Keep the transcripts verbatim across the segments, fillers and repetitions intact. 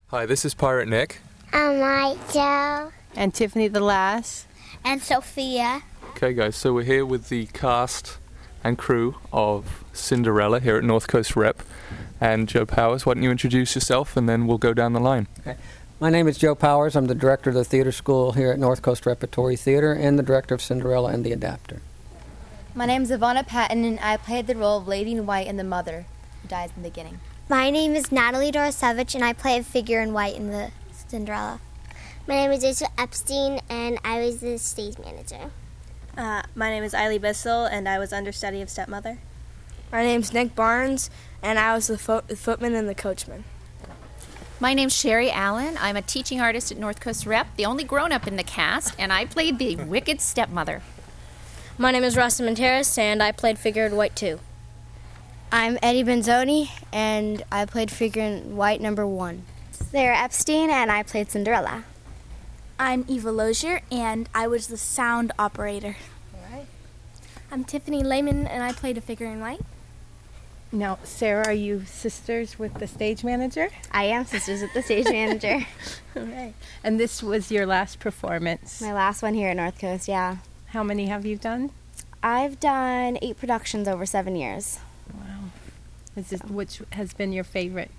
Hi, this is Pirate Nick. I'm Rachel. And Tiffany the Lass. And Sophia. Okay, guys, so we're here with the cast and crew of Cinderella here at North Coast Rep. And Joe Powers, why don't you introduce yourself and then we'll go down the line. Okay. My name is Joe Powers. I'm the director of the theater school here at North Coast Repertory Theater and the director of Cinderella and the Adapter. My name is Ivana Patton, and I played the role of Lady in White in The Mother, who dies in the beginning. My name is Natalie Dorosevich, and I play a figure in white in the Cinderella. My name is Rachel Epstein, and I was the stage manager. Uh, my name is Eiley Bissell, and I was understudy of Stepmother. My name's Nick Barnes, and I was the, fo- the footman and the coachman. My name's Sherry Allen. I'm a teaching artist at North Coast Rep, the only grown-up in the cast, and I played the wicked stepmother. My name is Rasta Monteris, and I played figure in white too. I'm Eddie Benzoni, and I played figure in white number one. Sarah Epstein, and I played Cinderella. I'm Eva Lozier, and I was the sound operator. All right. I'm Tiffany Lehman, and I played a figure in white. Now, Sarah, are you sisters with the stage manager? I am sisters with the stage manager. All right. And this was your last performance? My last one here at North Coast, yeah. How many have you done? I've done eight productions over seven years. Wow. Is this, which has been your favorite?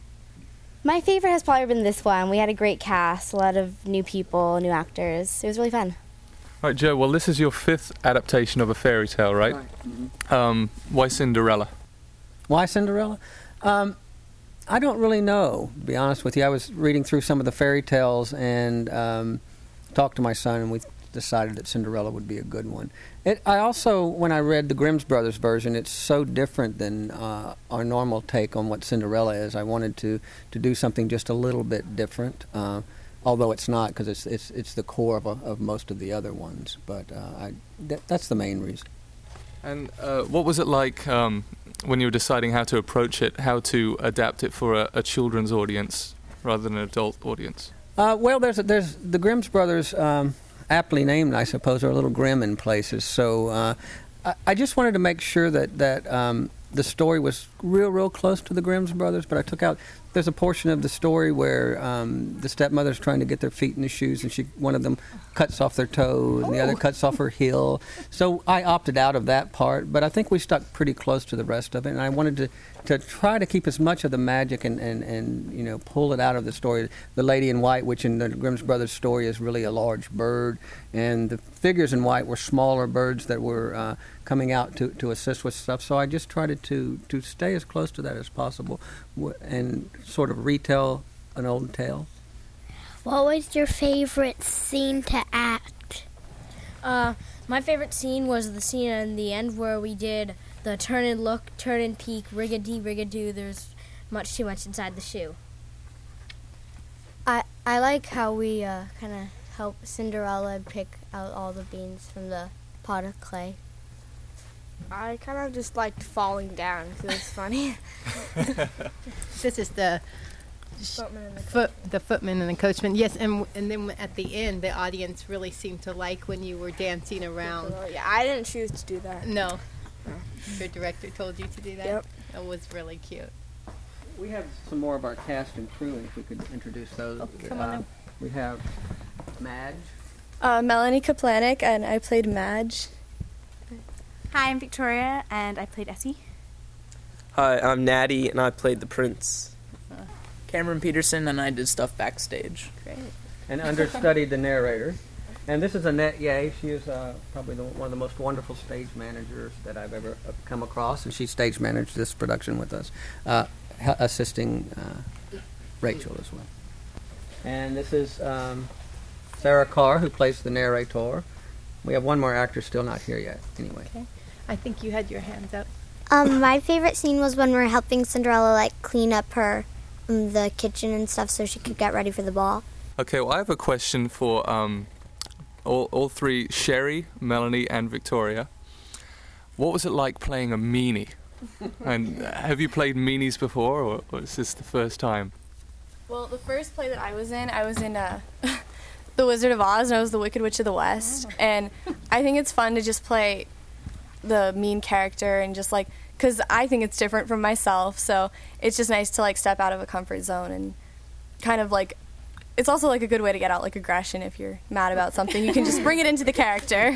My favorite has probably been this one. We had a great cast, a lot of new people, new actors. It was really fun. All right, Joe, well, this is your fifth adaptation of a fairy tale, right? Right. Mm-hmm. Um, why Cinderella? Why Cinderella? Um, I don't really know, to be honest with you. I was reading through some of the fairy tales and um, talked to my son, and we decided that Cinderella would be a good one. It, I also, when I read the Grimm's Brothers version, it's so different than uh, our normal take on what Cinderella is. I wanted to, to do something just a little bit different, uh, although it's not, because it's, it's it's the core of, a, of most of the other ones. But uh, I, that, that's the main reason. And uh, what was it like um, when you were deciding how to approach it, how to adapt it for a, a children's audience rather than an adult audience? Uh, well, there's a, there's the Grimm's Brothers. Um, aptly named, I suppose, are a little grim in places. So uh, I, I just wanted to make sure that, that um, the story was real, real close to the Grimm's Brothers, but I took out, there's a portion of the story where um, the stepmother's trying to get their feet in the shoes, and she one of them cuts off their toes, and the other cuts off her heel. So I opted out of that part, but I think we stuck pretty close to the rest of it, and I wanted to, to try to keep as much of the magic and, and, and you know pull it out of the story. The Lady in White, which in the Grimm's Brothers story is really a large bird, and the figures in white were smaller birds that were uh, coming out to, to assist with stuff. So I just tried to, to stay as close to that as possible and sort of retell an old tale. What was your favorite scene to act? Uh, my favorite scene was the scene in the end where we did the turn and look, turn and peek, rig-a-dee, rig-a-doo. There's much too much inside the shoe. I, I like how we uh, kind of help Cinderella pick out all the beans from the pot of clay. I kind of just liked falling down because it was funny. This is the Footman and the foot, the footman and the coachman. Yes, and and then at the end, the audience really seemed to like when you were dancing around. Yeah, I didn't choose to do that. No, your director told you to do that. Yep. It was really cute. We have some more of our cast and crew, and if we could introduce those. Oh, come on uh, up. We have Madge. Uh, Melanie Kaplanik, and I played Madge. Hi, I'm Victoria, and I played Essie. Hi, I'm Natty, and I played the prince. Cameron Peterson, and I did stuff backstage. Great. And understudied the narrator. And this is Annette Ye. She is uh, probably the, one of the most wonderful stage managers that I've ever uh, come across, and she stage managed this production with us, uh, h- assisting uh, Rachel as well. And this is um, Sarah Carr, who plays the narrator. We have one more actor still not here yet, anyway. Okay. I think you had your hands up. Um, my favorite scene was when we were helping Cinderella like clean up her um, the kitchen and stuff so she could get ready for the ball. Okay, well, I have a question for um, all, all three, Sherry, Melanie, and Victoria. What was it like playing a meanie? And have you played meanies before, or, or is this the first time? Well, the first play that I was in, I was in uh, The Wizard of Oz, and I was the Wicked Witch of the West. And I think it's fun to just play the mean character and just like, because I think it's different from myself, so it's just nice to like step out of a comfort zone and kind of like, it's also like a good way to get out like aggression if you're mad about something. You can just bring it into the character.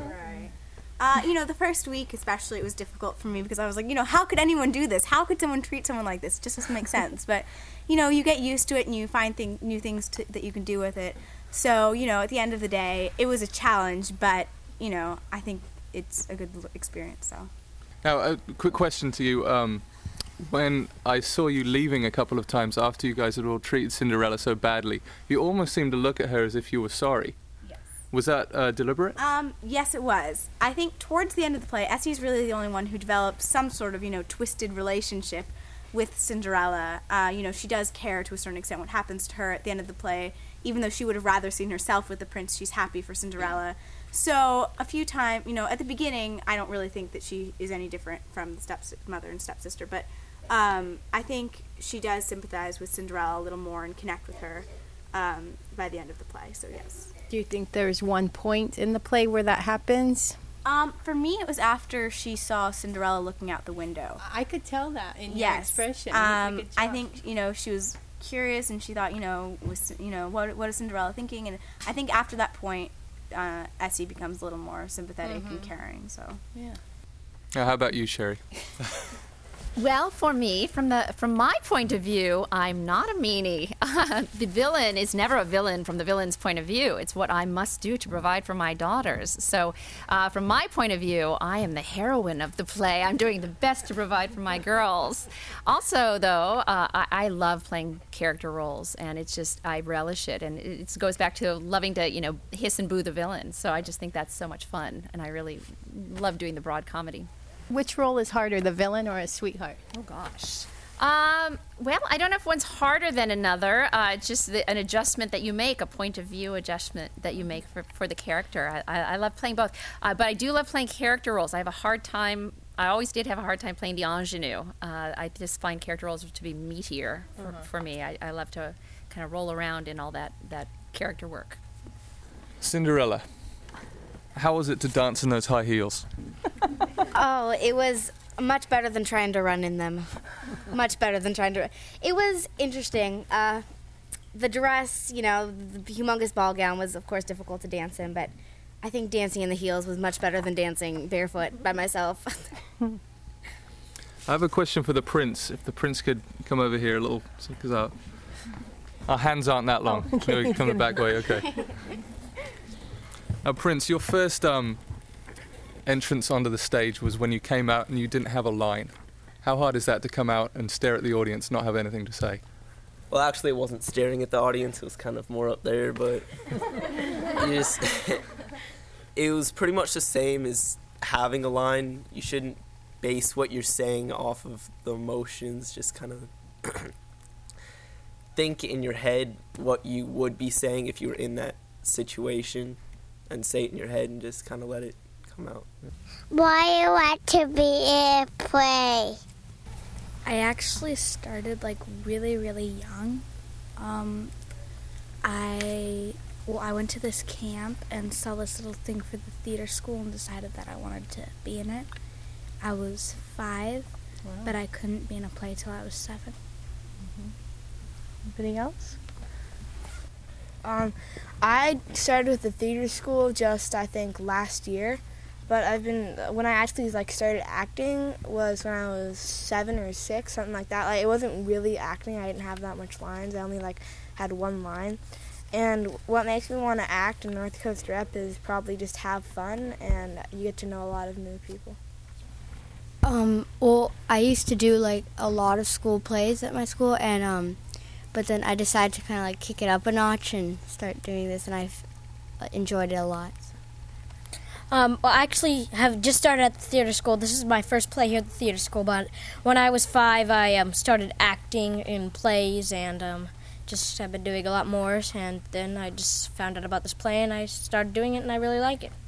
Uh, you know, the first week especially, it was difficult for me because I was like, you know, how could anyone do this? How could someone treat someone like this? It just doesn't make sense. But, you know, you get used to it and you find thing, new things to, that you can do with it. So, you know, at the end of the day, it was a challenge, but, you know, I think it's a good l- experience, so. Now, a quick question to you. Um, when I saw you leaving a couple of times after you guys had all treated Cinderella so badly, you almost seemed to look at her as if you were sorry. Was that uh, deliberate? Um, yes, it was. I think towards the end of the play, Essie's really the only one who develops some sort of, you know, twisted relationship with Cinderella. Uh, you know, she does care to a certain extent what happens to her at the end of the play. Even though she would have rather seen herself with the prince, she's happy for Cinderella. So a few times, you know, at the beginning, I don't really think that she is any different from the stepmother and stepsister, but um, I think she does sympathize with Cinderella a little more and connect with her um, by the end of the play, so yes. Do you think there's one point in the play where that happens? Um, for me, it was after she saw Cinderella looking out the window. I could tell that in your yes. expression. Um, I think, you know, she was curious and she thought, you know, was you know, what what is Cinderella thinking? And I think after that point, uh, Essie becomes a little more sympathetic Mhm. and caring. So yeah. Now, how about you, Sherry? Well, for me, from the from my point of view, I'm not a meanie. The villain is never a villain from the villain's point of view. It's what I must do to provide for my daughters. So, uh, from my point of view, I am the heroine of the play. I'm doing the best to provide for my girls. Also, though, uh, I, I love playing character roles, and it's just I relish it, and it, it goes back to loving to you know hiss and boo the villain. So I just think that's so much fun, and I really love doing the broad comedy. Which role is harder, the villain or a sweetheart? Oh, gosh. Um, well, I don't know if one's harder than another. Uh, it's just the, an adjustment that you make, a point of view adjustment that you make for, for the character. I, I, I love playing both. Uh, but I do love playing character roles. I have a hard time, I always did have a hard time playing the ingenue. Uh, I just find character roles to be meatier for, Uh-huh. for me. I, I love to kind of roll around in all that, that character work. Cinderella. How was it to dance in those high heels? Oh, it was much better than trying to run in them. Much better than trying to. It was interesting. Uh, the dress, you know, the humongous ball gown was, of course, difficult to dance in, but I think dancing in the heels was much better than dancing barefoot by myself. I have a question for the prince. If the prince could come over here a little, because our, our hands aren't that long. Oh, okay. No, come the back way, okay. Now, Prince, your first um, entrance onto the stage was when you came out and you didn't have a line. How hard is that to come out and stare at the audience, not have anything to say? Well, actually, it wasn't staring at the audience. It was kind of more up there, but you just, it was pretty much the same as having a line. You shouldn't base what you're saying off of the emotions. Just kind of think in your head what you would be saying if you were in that situation, and say it in your head and just kind of let it come out. Why you want to be in a play? I actually started like really, really young. Um, I well, I went to this camp and saw this little thing for the theater school and decided that I wanted to be in it. I was five, Wow. but I couldn't be in a play till I was seven. Anything else? Um, I started with the theater school just I think last year, but I've been when I actually like started acting was when I was seven or six, something like that. Like it wasn't really acting. I didn't have that much lines. I only like had one line. And what makes me want to act in North Coast Rep is probably just have fun and you get to know a lot of new people. Um, well, I used to do like a lot of school plays at my school, and um, but then I decided to kind of like kick it up a notch and start doing this, and I've uh, enjoyed it a lot. Um, well, I actually have just started at the theater school. This is my first play here at the theater school, but when I was five, I um, started acting in plays and um, just have been doing a lot more, and then I just found out about this play, and I started doing it, and I really like it.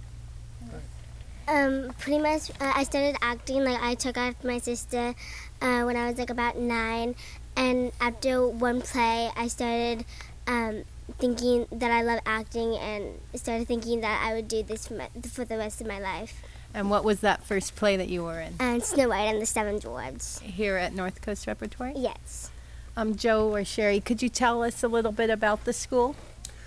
Um, pretty much, uh, I started acting, like, I took after my sister uh, when I was, like, about nine, and after one play, I started um, thinking that I love acting and started thinking that I would do this for, my, for the rest of my life. And what was that first play that you were in? And Snow White and the Seven Dwarfs. Here at North Coast Repertory? Yes. Um, Joe or Sherry, could you tell us a little bit about the school?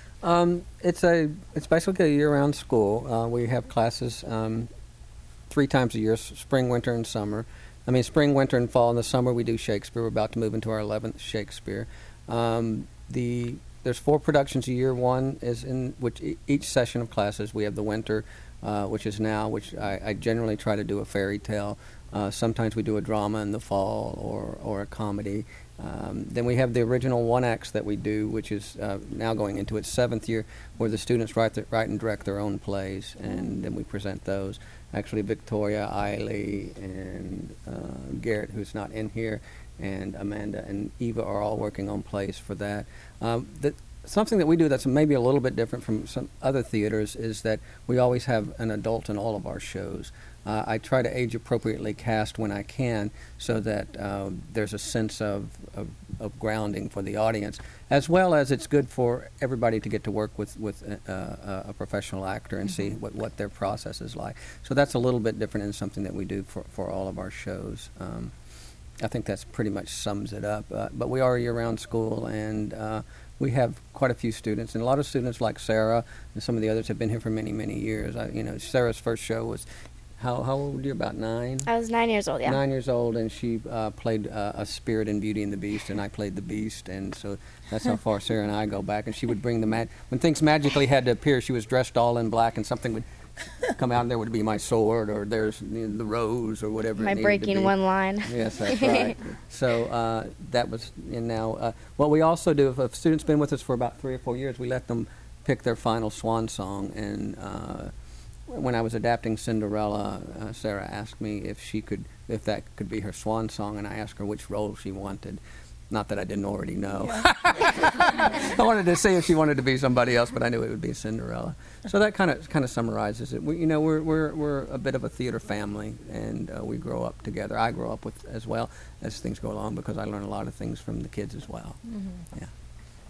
Um, it's a it's basically a year-round school. Uh, we have classes um, three times a year: s- spring, winter, and summer. I mean, spring, winter, and fall. In the summer, we do Shakespeare. We're about to move into our eleventh Shakespeare. Um, the there's four productions a year. One is in which e- each session of classes we have the winter, uh, which is now, which I, I generally try to do a fairy tale. Uh, sometimes we do a drama in the fall or or a comedy. Um, then we have the original one acts that we do, which is uh, now going into its seventh year, where the students write, the, write and direct their own plays, and then we present those. Actually, Victoria, Eiley, and uh, Garrett, who's not in here, and Amanda and Eva are all working on plays for that. Um, the, something that we do that's maybe a little bit different from some other theaters is that we always have an adult in all of our shows. Uh, I try to age appropriately cast when I can, so that uh, there's a sense of, of, of grounding for the audience, as well as it's good for everybody to get to work with with uh, uh, a professional actor and see what, what their process is like. So that's a little bit different and something that we do for, for all of our shows. Um, I think that's pretty much sums it up. Uh, but we are a year-round school, and uh, we have quite a few students, and a lot of students like Sarah and some of the others have been here for many, many years. I, you know, Sarah's first show was. How how old were you? About nine? I was nine years old, yeah. Nine years old, and she uh, played uh, a spirit in Beauty and the Beast, and I played the Beast, and so that's how far Sarah and I go back. And she would bring the mag- when things magically had to appear, she was dressed all in black, and something would come out, and there would be my sword, or there's you know, the rose, or whatever. My it needed breaking to be. one line. Yes, that's right. So uh, that was, and now uh, what we also do, if a student's been with us for about three or four years, we let them pick their final swan song, and. Uh, When I was adapting Cinderella, uh, Sarah asked me if she could, if that could be her swan song, and I asked her which role she wanted. Not that I didn't already know. Yeah. I wanted to see if she wanted to be somebody else, but I knew it would be Cinderella. So that kind of kind of summarizes it. We, you know, we're we're we're a bit of a theater family, and uh, we grow up together. I grow up with as well as things go along because I learn a lot of things from the kids as well. Mm-hmm. Yeah.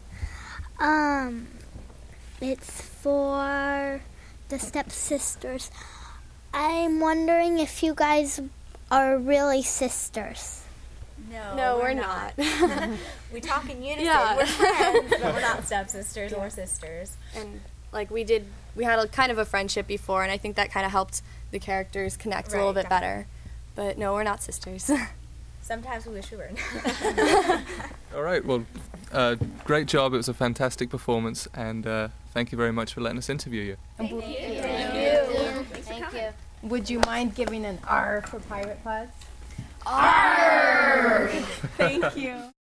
Um, it's for the stepsisters. I'm wondering if you guys are really sisters. No, No, we're, we're not. We talk in unison. Yeah. We're friends, but we're not stepsisters or sisters. And like we did, we had a kind of a friendship before, and I think that kind of helped the characters connect a little Right, bit better. But no, we're not sisters. Sometimes we wish we were. All right. Well, uh, great job. It was a fantastic performance, and uh, thank you very much for letting us interview you. Thank you. Thank you. Thank you. Would you mind giving an R for Pirate Pods? Arr! Thank you.